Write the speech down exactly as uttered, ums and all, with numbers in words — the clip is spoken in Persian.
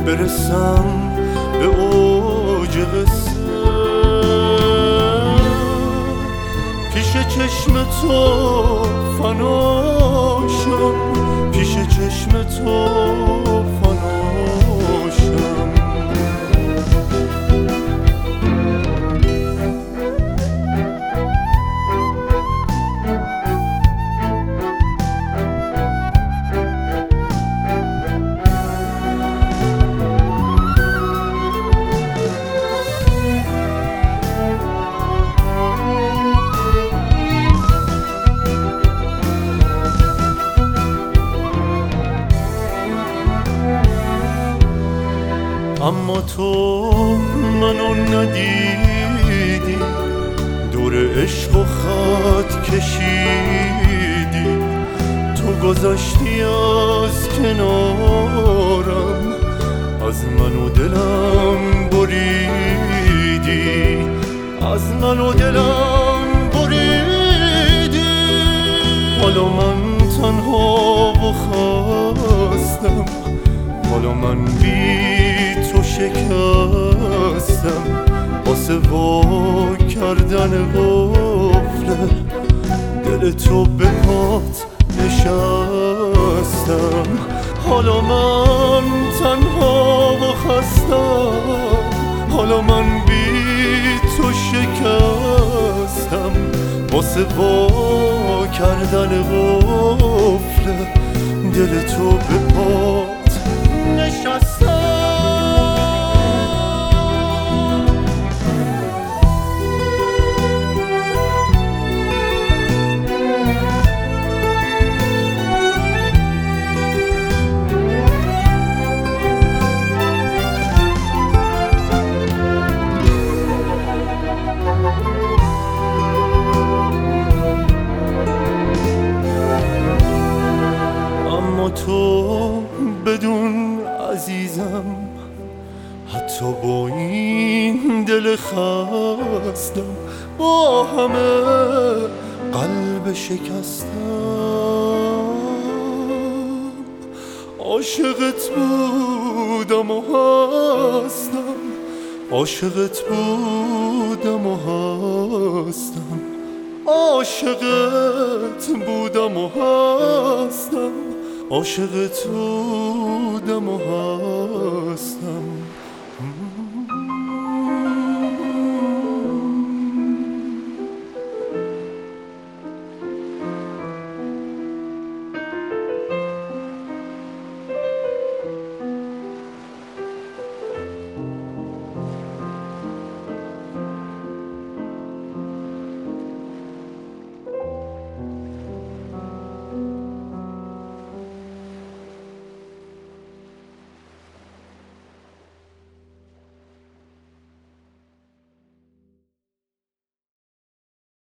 برسم به اوج قصه. پیش چشم تو فناشم، پیش چشم تو فناشم. اما تو منو ندیدی، دور عشق و خط کشیدی. تو گذشتی از کنارم، از من و دلم بریدی، از من و دلم بریدی. حالا من تنها و خستم، حالا من بی تو شکستم. واسه وا کردن قفل دل تو به پات نشستم. حالا من تنها و خستم، حالا من بی تو شکستم. واسه وا کردن قفل دل تو به پات نشستم. تو بدون عزیزم، حتی با این دل خستم، با همه قلب شکستم. عاشقت بودم و هستم، عاشقت بودم و هستم، عاشقت بودم و هستم، عاشقت بودم و هستم.